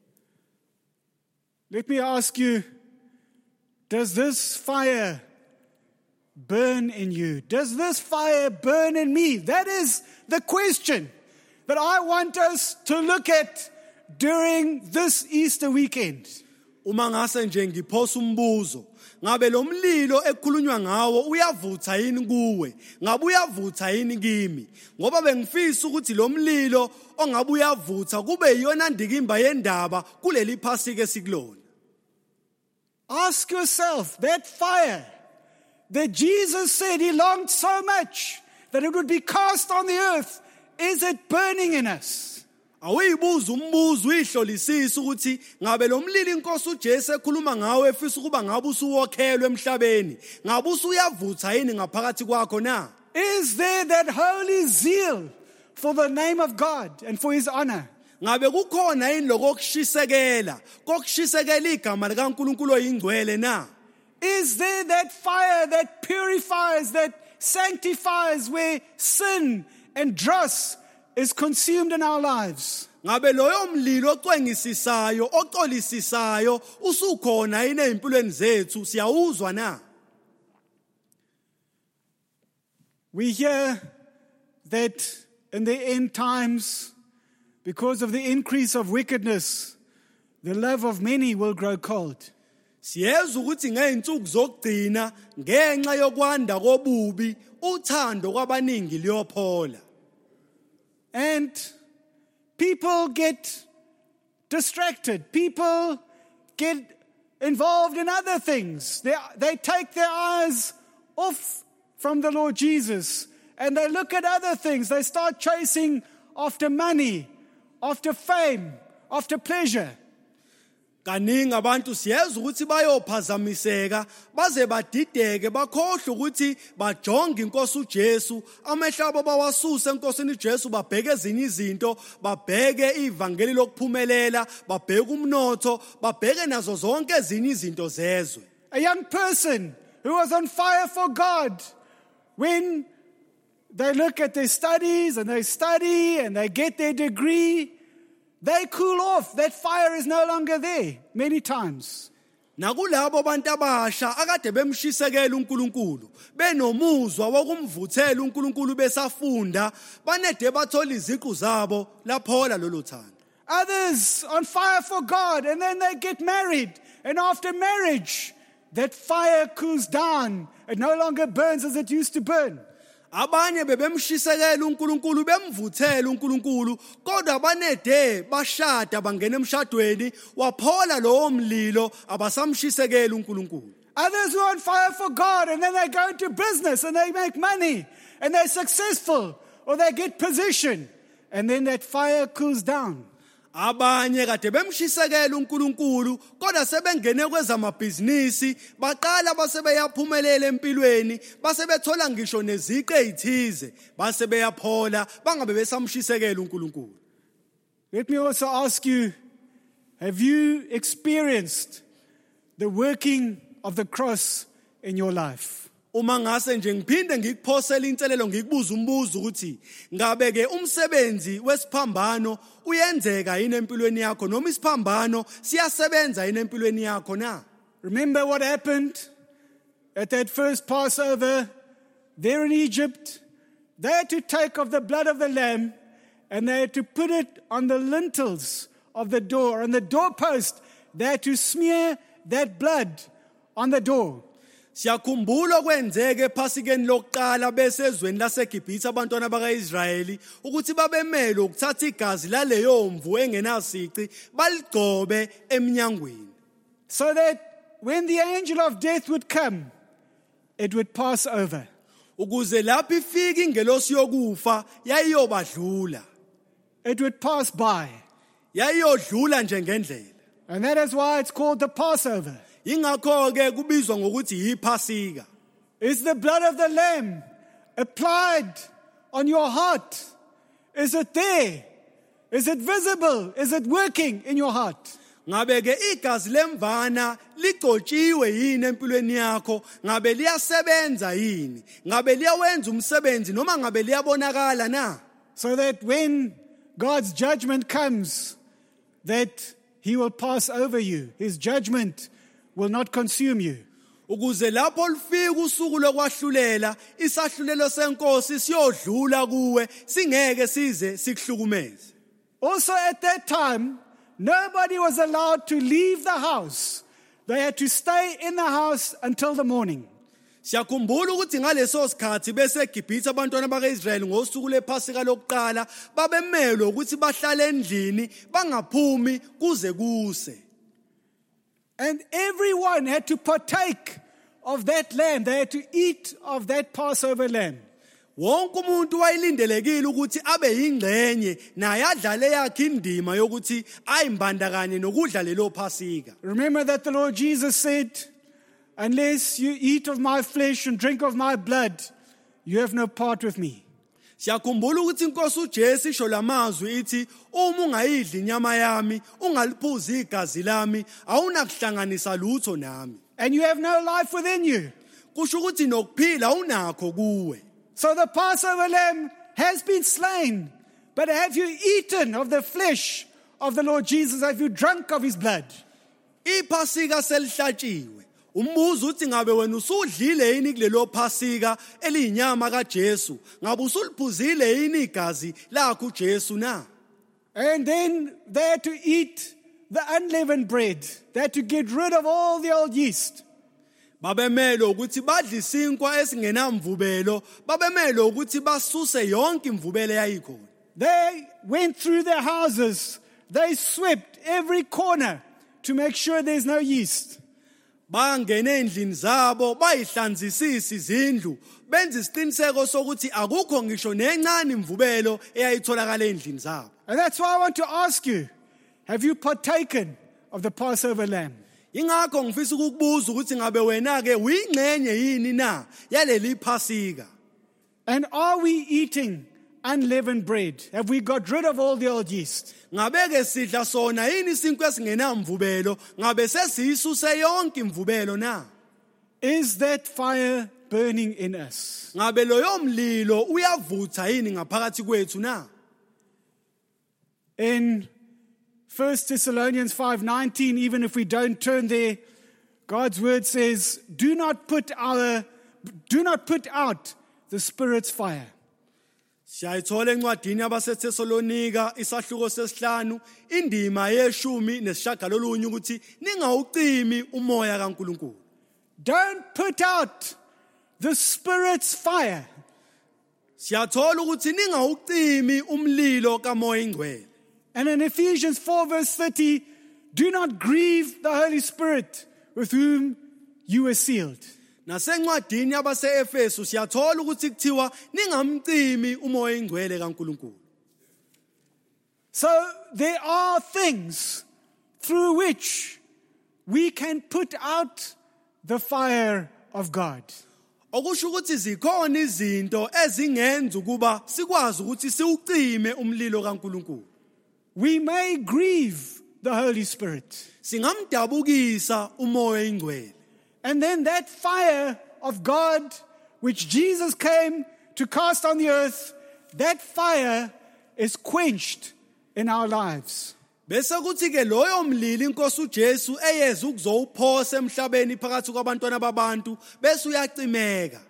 A: Let me ask you, does this fire burn in you? Does this fire burn in me? That is the question that I want us to look at during this Easter weekend.
B: Uma ngase nje ngiphosa umbuzo, ngabe lo mlilo ekhulunywa ngawo uyavutha yini kuwe? Ngabe uyavutha yini kimi? Ngoba bengifisa ukuthi lo mlilo ongabe uyavutha kube iyona ndikimba yendaba kuleli Phasika esikulona.
A: Ask yourself, that fire that Jesus said he longed so much that it would be cast on the earth, is it burning in us?
B: Awuyibuza umbuzo uyihlolisisa ukuthi ngabe lo mlilo inkosi uJesu ekhuluma ngawo efisa ukuba ngabe usuwokhelwe emhlabeni, ngabe usuyavutha yini ngaphakathi kwakho na?
A: Is there that holy zeal for the name of God and for his honor?
B: Ngabe kukhona yini lokushisekela igama likaNkulunkulu oyingcwele na?
A: Is there that fire that purifies, that sanctifies, where sin and dross is consumed in our lives?
B: Ngabe loyo mlilo ocwengisisayo ocolisisayo usukhona yini empilweni zethu siyawuzwa na?
A: We hear that in the end times, because of the increase of wickedness, the love of many will grow cold.
B: Siyezwa ukuthi ngeinsuku zokugcina ngenxa yokwanda kobubi uthando kwabaningi liyophola.
A: And people get distracted. People get involved in other things. They take their eyes off from the Lord Jesus and they look at other things. They start chasing after money, after fame, after pleasure.
B: Kaningi abantu siyezwa ukuthi bayophazamiseka baze badideke bakhohle ukuthi bajonge inkosi uJesu, amehlo abo bawasuse enkosini uJesu babheke ezinye izinto, babheke ivangeli lokuphumelela, babheke umnotho, babheke nazo zonke ezinye izinto zezwe.
A: A young person who was on fire for God, when they look at their studies and they study and they get their degree, they cool off. That fire is no longer there many times.
B: nakulabo bantu abasha akade bemshisekela uNkulunkulu benomuzwa wokumvuthela uNkulunkulu besafunda banede bathola iziqu zabo laphola lolu thando.
A: Others on fire for God, and then they get married, and after marriage that fire cools down. It no longer burns as it used to burn.
B: Abanye bebemshisekela uNkulunkulu bemvuthela uNkulunkulu kodwa banede bashada bangena emshadweni waphola lowo mlilo abasamshisekela uNkulunkulu.
A: Others who are on fire for God, and then they go into business and they make money and they're successful or they get position, and then that fire cools down.
B: Abanye kade bemshisekela uNkulunkulu kodwa sebengene kwezamabhizinisi baqala basebeyaphumelela empilweni basebethola ngisho neziqe ezithize basebeyaphola bangabe besamshisekela uNkulunkulu.
A: Let me also ask you, have you experienced the working of the cross in your life?
B: Uma ngase nje ngiphinde ngikuphosela inselelo ngikubuza umbuzo ukuthi ngabe ke umsebenzi wesiphambano uyenzeka yini empilweni yakho noma isiphambano siyasebenza yini empilweni yakho na?
A: Remember what happened at that first Passover there in Egypt? They had to take of the blood of the lamb and they had to put it on the lintels of the door, on the doorpost. They had to smear that blood on the door.
B: Siyakhumbula kwenzeke ephasikeni lokuqala besezweni laseGibhithe abantwana bakaIsrayeli ukuthi babemele ukuthatha igazi laleyo mvu engenasici baligcobe eminyangweni,
A: so that when the angel of death would come, it would pass over.
B: Ukuze lapho ifika ingelosi yokufa yayiyobadlula,
A: it would pass by.
B: Yayiyodlula nje ngendlela.
A: And that is why it's called the Passover.
B: Ingakho ke kubizwa ngokuthi yiphasika.
A: Is the blood of the lamb applied on your heart? Is it there? Is it visible? Is it working in your heart?
B: Ngabe ke igazi lemvana ligcotshiwe yini empilweni yakho? Ngabe liyasebenza yini? Ngabe liyawenza umsebenzi noma ngabe liyabonakala na?
A: So that when God's judgment comes, that he will pass over you. His judgment will not consume you.
B: Ukuze lapho lifika usuku lokwahlulela isahlulelo senkosi siyodlula kuwe singeke size sikuhlukumeze.
A: Also at that time, nobody was allowed to leave the house. They had to stay in the house until the morning.
B: Siyakhumbula ukuthi ngaleso sikhathi bese eGibhithe abantwana bakaIsrayeli ngosuku lephasika lokuqala babemele ukuthi bahlale endlini bangaphumi kuze kuse.
A: And everyone had to partake of that lamb. They had to eat of that Passover lamb.
B: Wonke umuntu wayilindelekile ukuthi abe yingcenye naye adlale yakhe indima yokuthi ayimbandakanye nokudla lelo phasika.
A: Remember that the Lord Jesus said, unless you eat of my flesh and drink of my blood, you have no part with me.
B: Siyakhumbula ukuthi inkosi uJesu isho lamazwi ithi uma ungayidli inyama yami ungaliphuzi igazi lami awunakuhlanganisa lutho nami.
A: And you have no life within you.
B: Kusho ukuthi nokuphila unakho kuwe.
A: So the Passover lamb has been slain, but have you eaten of the flesh of the Lord Jesus? Have you drunk of his blood?
B: Iphasika selihlatshiwe. Umbuzo uthi ngabe wena usudlile yini kulelo phasika eliyinyama kaJesu? Ngabe usuliphuzile yini igazi lakho uJesu na?
A: And then they had to eat the unleavened bread. They had to get rid of all the old yeast.
B: Babemele ukuthi badle isinkwa esingenamvubelo, babemele ukuthi basuse yonke imvubelo eyayikhona.
A: They went through their houses. They swept every corner to make sure there's no yeast.
B: Bangene endlini zabo bayihlanzisisa izindlu benza isiqiniseko sokuthi akukho ngisho nencane imvubelo eyayitholakala endlini zabo.
A: And that's why I want to ask you, have you partaken of the Passover lamb?
B: Ingakho ngifisa ukukubuza ukuthi ngabe wena ke uyingcenye yini na yaleli phasika?
A: And are we eating unleavened bread? Have we got rid of all the old yeast?
B: Ngabe ke sidla sona yini isinkwa esingenamvubelo? Ngabe sesiyisuse yonke imvubelo na?
A: Is that fire burning in us?
B: Ngabe loyo mlilo uyavutha yini ngaphakathi kwethu na?
A: In 1 Thessalonians 5:19, even if we don't turn there, God's word says, do not put out the Spirit's fire.
B: Siyayithola encwadini yabaseThesalonika isahluko sesihlanu indima yeshumi nesishagalolunye ukuthi ningawucimi umoya kaNkulunkulu.
A: Don't put out the Spirit's fire.
B: Siyathola ukuthi ningawucimi umlilo kaMoya Ingcwele.
A: And in Ephesians 4 verse 30, do not grieve the Holy Spirit with whom you were sealed.
B: Nasencwadini yabase-Efesu siyathola ukuthi kuthiwa ningamcimi uMoya Ingcwele kaNkulunkulu.
A: So there are things through which we can put out the fire of God.
B: Okusho ukuthi zikhona izinto ezingenza ukuba sikwazi ukuthi siwucime umlilo kaNkulunkulu.
A: We may grieve the Holy Spirit.
B: Singamdabukisa uMoya Ingcwele.
A: And then that fire of God, which Jesus came to cast on the earth, that fire is quenched in our lives.
B: Bese kuthi ke loyo mlilo inkosi uJesu eyeza ukuzowuphosa emhlabeni phakathi kwabantwana babantu bese uyacimeka.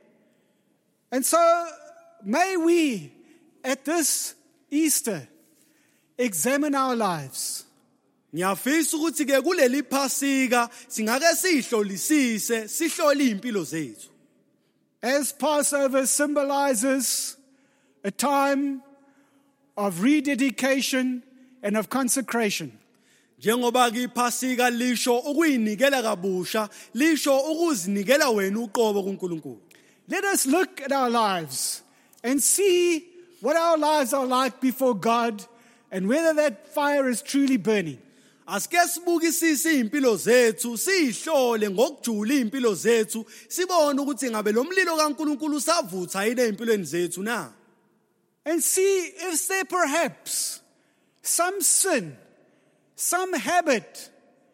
A: And so may we at this Easter examine our lives.
B: Ngiyafisa ukuthi ke kuleli Phasika singake sihlolisise sihlole impilo zethu.
A: As Passover symbolizes a time of rededication and of consecration.
B: Njengoba ke iPhasika lisho ukuyinikela kabusha, lisho ukuzinikela wena uqobo kuNkulunkulu.
A: Let us look at our lives and see what our lives are like before God and whether that fire is truly burning.
B: Asike sibukisise impilo zethu, sihlole ngokujula impilo zethu, sibone ukuthi ngabe lo mlilo kaNkulunkulu savutha yini empilweni zethu na.
A: And see if there perhaps some sin, some habit,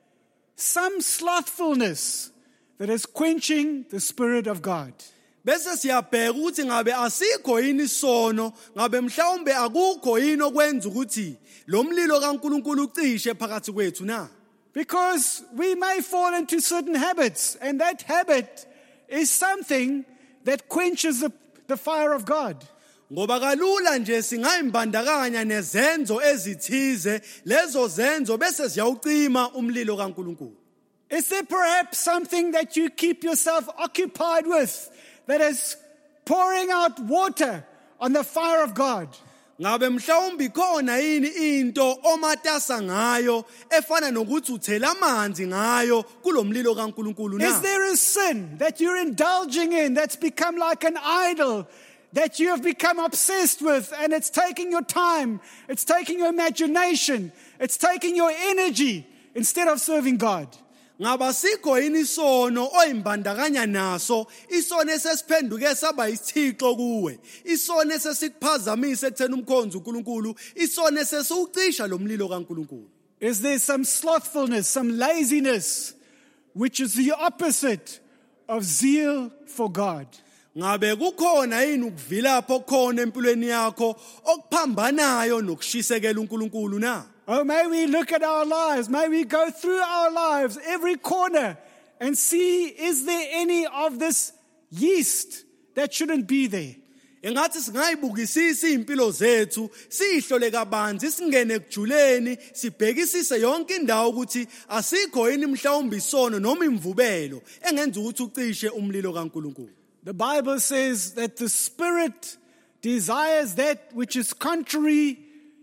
A: some slothfulness that is quenching the Spirit of God.
B: Bese siyabheka ukuthi ngabe asikho yini isono, ngabe mhlawumbe akukho yini okwenza ukuthi lo mlilo kaNkulunkulu ucishe phakathi kwethu na.
A: Because we may fall into certain habits, and that habit is something that quenches the fire of God.
B: Ngoba kalula nje singayimbandakanya nezenzo ezithize, lezo zenzo bese ziyawucima umlilo kaNkulunkulu.
A: Is there perhaps something that you keep yourself occupied with that is pouring out water on the fire of God?
B: Ngabe mhlawumbe khona yini into omatasa ngayo efana nokuthi uthela amanzi ngayo kulomlilo kaNkulunkulu na?
A: Is there a sin that you're indulging in that's become like an idol that you have become obsessed with, and it's taking your time, it's taking your imagination, it's taking your energy instead of serving God?
B: Ngaba sikho yini isono oyimbandakanya naso, isono esesiphenduke saba isithixo kuwe, isono esesikuphazamisa ekuthena umkhonzo uNkulunkulu, isono esesiucisha lo mlilo kaNkulunkulu.
A: Is there some slothfulness, some laziness, which is the opposite of zeal for God?
B: Ngabe kukhona yini ukuvilapha okukhona empilweni yakho okuphambanayo nokushisekela uNkulunkulu na?
A: Oh, may we look at our lives, may we go through our lives, every corner, and see, is there any of this yeast that shouldn't be there?
B: Engathi singayibukisisa impilo zethu, sihlole kabanzi, singene ekujuleni, sibhekisise yonke indawo ukuthi asikho yini mhlawumbe isono noma imvubelo engenza ukuthi ucishe umlilo kaNkulunkulu.
A: The Bible says that the Spirit desires that which is contrary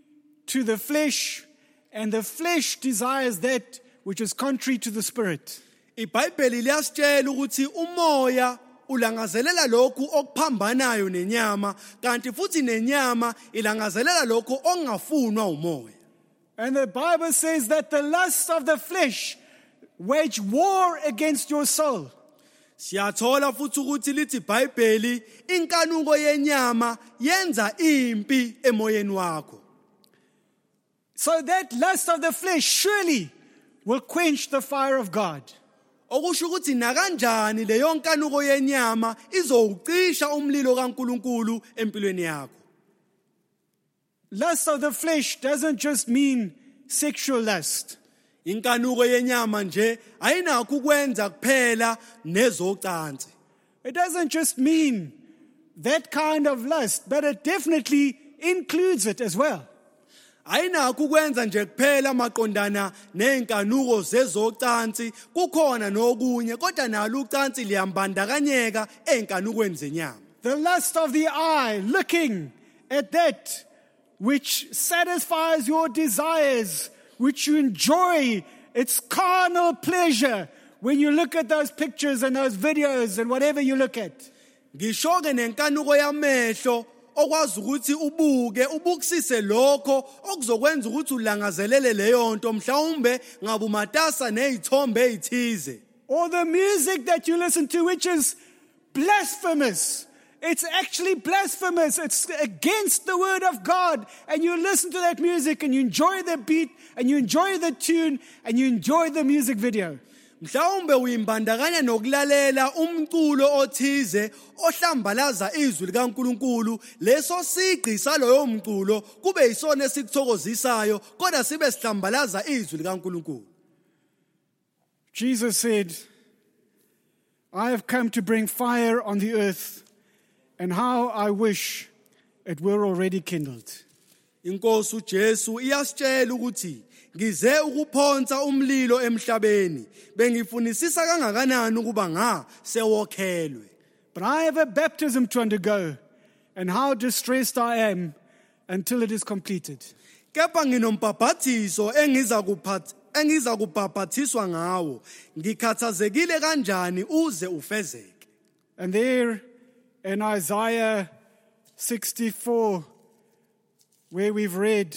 A: to the flesh, and the flesh desires that which is contrary to the Spirit.
B: IBhayibheli liyasitshela ukuthi umoya ulangazelela lokhu okuphambanayo nenyama, kanti futhi nenyama ilangazelela lokhu ongafunwa umoya.
A: And the Bible says that the lusts of the flesh wage war against your soul.
B: Siyathola futhi ukuthi lithi iBhayibheli inkanuko yenyama yenza impi emoyeni wakho.
A: So that lust of the flesh surely will quench the fire of God.
B: Okusho ukuthi nakanjani leyo nkanuko yenyama izowucisha umlilo kaNkulunkulu empilweni yakho.
A: Lust of the flesh doesn't just mean sexual lust.
B: Inkanuko yenyama nje ayinakho ukwenza kuphela nezocansi.
A: It doesn't just mean that kind of lust, but it definitely includes it as well.
B: Ayinakho ukwenza nje kuphela maqondana nenkanuko zezocansi, kukhona nokunye kodwa nalo ucansi liyambandakanyeka enkanukweni zenyama.
A: The lust of the eye, looking at that which satisfies your desires, which you enjoy, it's carnal pleasure when you look at those pictures and those videos and whatever you look at.
B: Ngisho-ke nenkanuko yamehlo okwazi ukuthi ubukisise lokho okuzokwenza ukuthi ulangazelele leyo nto mhlawumbe ngabe umatasa nezithombe ezithize.
A: Or the music that you listen to, which is blasphemous. It's actually blasphemous. It's against the word of God. And you listen to that music and you enjoy the beat and you enjoy the tune and you enjoy the music video.
B: Mhlawumbe uyimbandakanya nokulalela umculo othize ohlambalaza izwi likaNkuluNkulu, leso sigqi saloyo mculo kube yisona esikuthokozisayo kodwa sibe sihlambalaza izwi likaNkuluNkulu.
A: Jesus said, I have come to bring fire on the earth, and how I wish it were already kindled.
B: Inkosi uJesu iyasitshela ukuthi ngize ukuphonsa umlilo emhlabeni, bengifunisisa kangakanani ukuba sewokhelwe.
A: But I have a baptism to undergo, and how distressed I am until it is completed.
B: Kepha nginombhaphathiso engiza kubhaphathiswa ngawo, ngikhathazekile kanjani uze ufezeke.
A: And there in Isaiah 64, where we've read,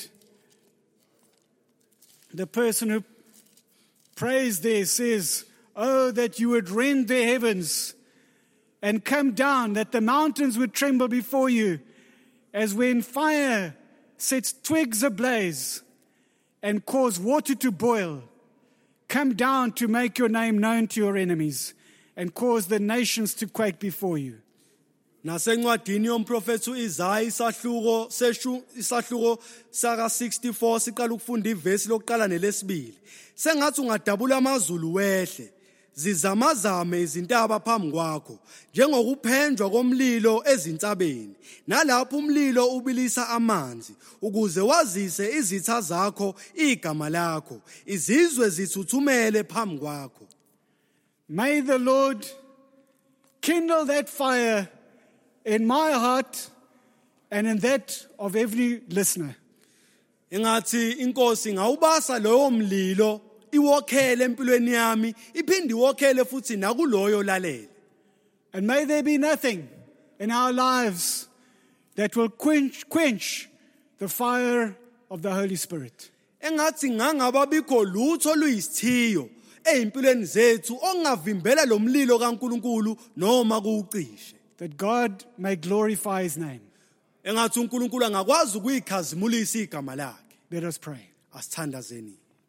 A: the person who prays there says, oh, that you would rend the heavens and come down, that the mountains would tremble before you, as when fire sets twigs ablaze and cause water to boil. Come down to make your name known to your enemies and cause the nations to quake before you.
B: Nasencwadini yomprofethi uIsaya isahluko saka 64 siqala ukufunda ivesi lokuqala nelesibili. Sengathi ungadabula amazulu wehle, zizamazame izintaba phambi kwakho, njengokuphendjwa komlilo ezintabeni, nalapho umlilo ubilisa amanzi, ukuze wazise izitha zakho igama lakho, izizwe zithuthumele phambi kwakho.
A: May the Lord kindle that fire in my heart and in that of every listener.
B: Engathi inkosi ngawubasa loyo mlilo iwokhele empilweni yami, iphindi iwokhele futhi nakuloyo lalela.
A: And may there be nothing in our lives that will quench the fire of the Holy Spirit.
B: Engathi ngangababikho lutho luyisithiyo ezimpilweni zethu ongavimbela lo mlilo kaNkuluNkulu noma kuucishe.
A: That God may glorify his name.
B: Engathi uNkulunkulu angakwazi ukuyikhazimulisa igama lakhe.
A: Let us pray.
B: Asithandazeni.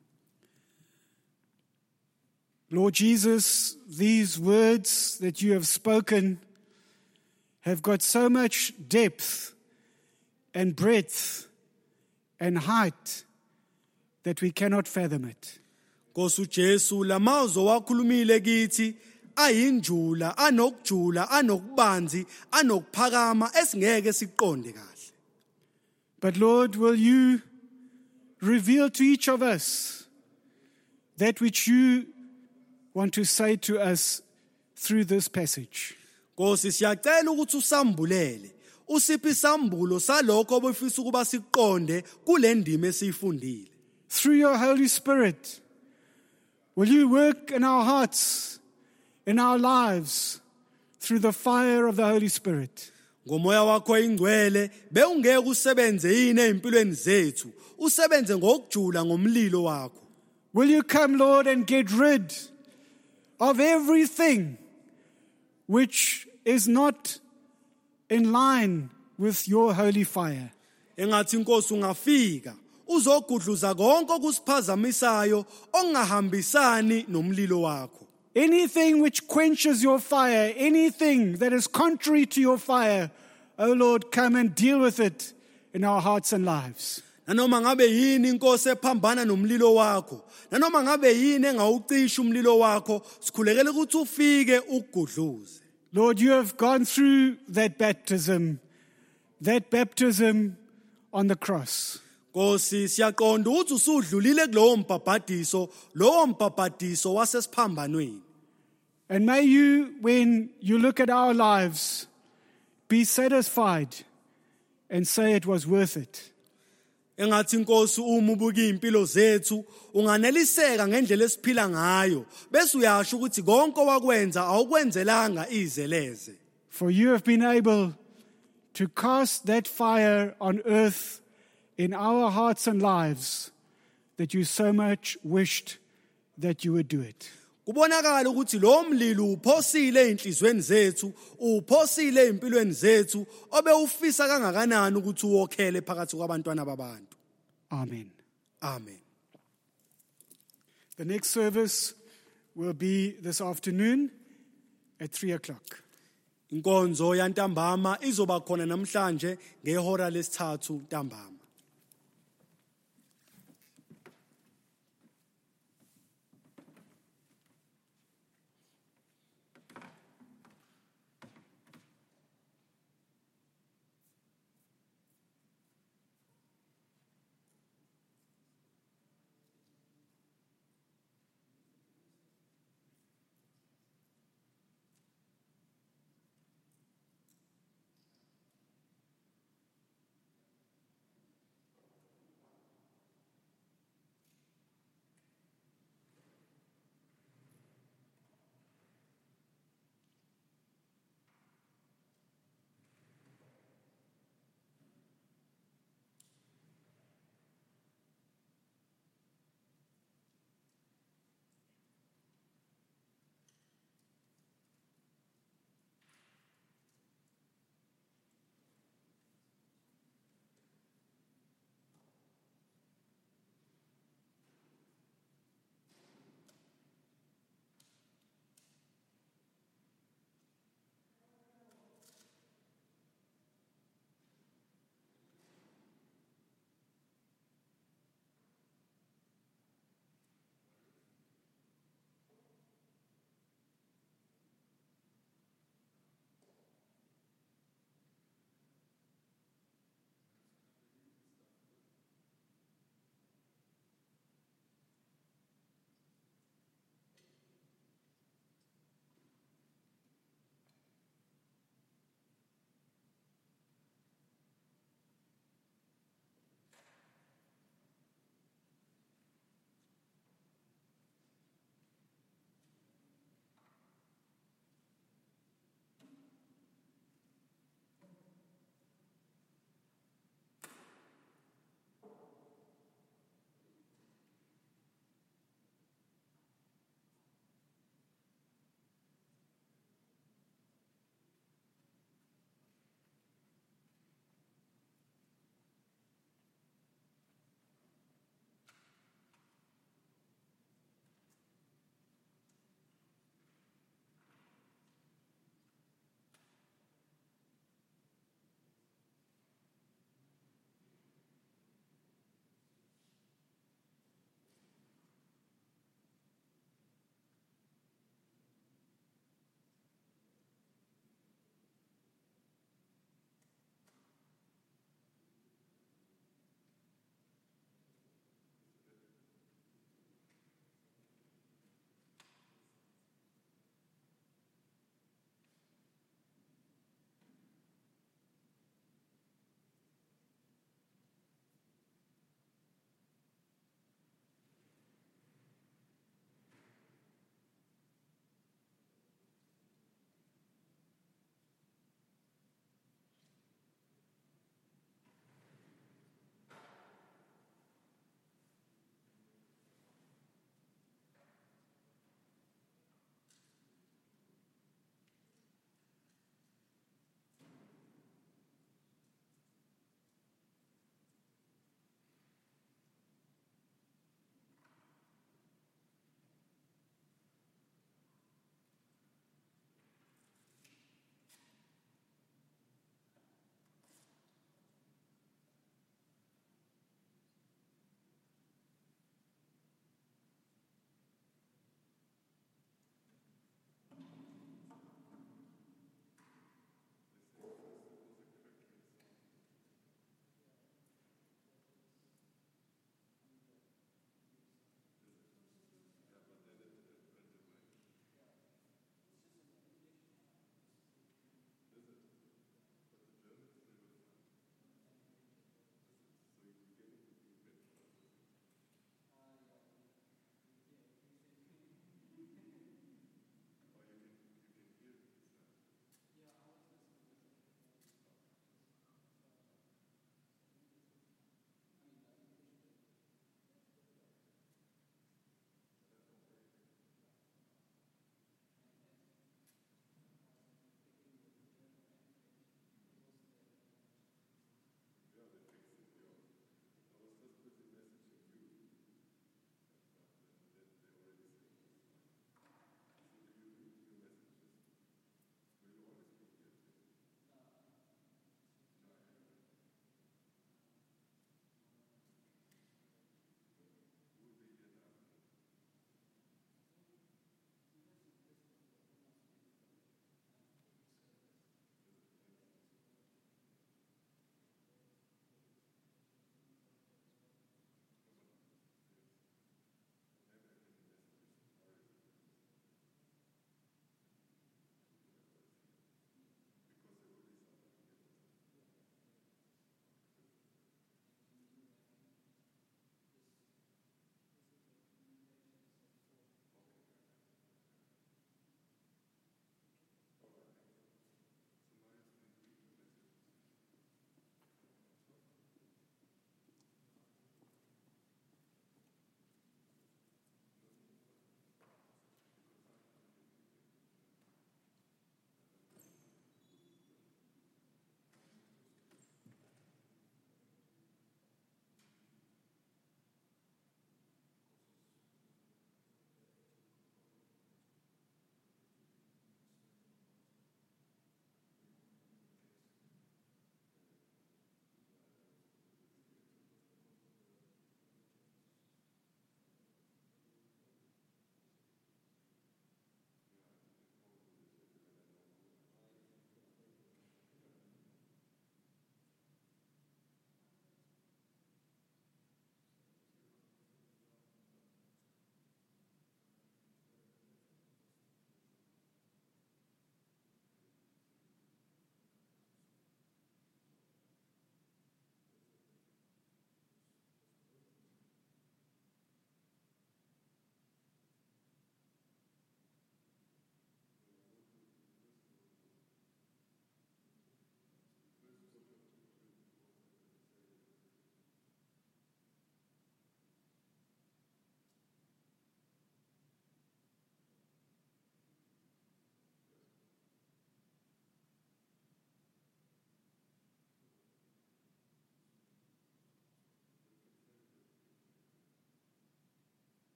A: Lord Jesus, these words that you have spoken have got so much depth and breadth and height that we cannot fathom it.
B: Nkosi uJesu lamazwi wakhulumile kithi ayinjula, anokujula, anokubanzi, anokuphakama esingeke siqonde kahle.
A: But Lord, will you reveal to each of us that which you want to say to us through this passage?
B: Nkosi siyacela ukuthi usambulele, usiphe isambulo salokho obufisa ukuba siqonde kule ndima esiyifundile.
A: Through your Holy Spirit, will you work in our hearts, in our lives, through the fire of the Holy Spirit?
B: Ngomoya wakho ingcwele beungeke usebenze yini ezimpilweni zethu, usebenze ngokujula ngomlilo wakho.
A: Will you come, Lord, and get rid of everything which is not in line with your holy fire?
B: Engathi inkosi ungafika uzogudluza konke okusiphazamisayo ongahambisani nomlilo wakho.
A: Anything which quenches your fire, anything that is contrary to your fire, oh Lord, come and deal with it in our hearts and lives.
B: nanoma ngabe yini inkosi ephambana nomlilo wakho, nanoma ngabe yini engawucisha umlilo wakho, sikhulekela ukuthi ufike ukugudluze.
A: Lord, you have gone through that baptism on the cross.
B: Nkosi siyaqonda ukuthi usudlulile kulowo mbhabhadiso, lowo mbhabhadiso wasesiphambanweni.
A: And may you, when you look at our lives, be satisfied and say it was worth it.
B: Engathi Nkosi uma ubuka impilo zethu unganeliseka ngendlela esiphila ngayo bese uyasho ukuthi konke wakwenza awukwenzelanga izeleze.
A: For you have been able to cast that fire on earth in our hearts and lives that you so much wished that you would do it.
B: Kubonakala ukuthi lo mlilo uphosile enhlizweni zethu, uphosile empilweni zethu, obe ufisa kangakanani ukuthi uwokhele phakathi kwabantwana babantu.
A: Amen.
B: Amen.
A: The next service will be this afternoon at 3:00.
B: Inkonzo yantambama izoba khona namhlanje ngehora lesithathu ntambama.